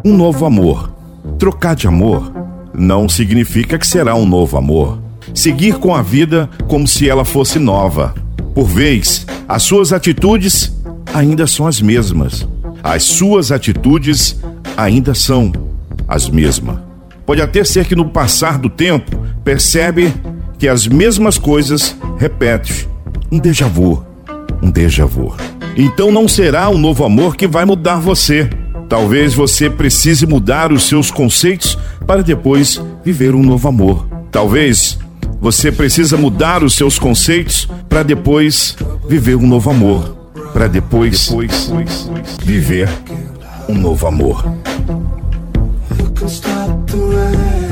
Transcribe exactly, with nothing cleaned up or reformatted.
um novo amor. Trocar de amor não significa que será um novo amor. Seguir com a vida como se ela fosse nova. Por vez, as suas atitudes ainda são as mesmas. As suas atitudes ainda são as mesmas. Pode até ser que no passar do tempo percebe que as mesmas coisas repete. Um déjà vu, um déjà vu. Então não será um novo amor que vai mudar você. Talvez você precise mudar os seus conceitos para depois viver um novo amor. Talvez você precisa mudar os seus conceitos para depois viver um novo amor. Para depois, depois viver um novo amor. You can stop the rain.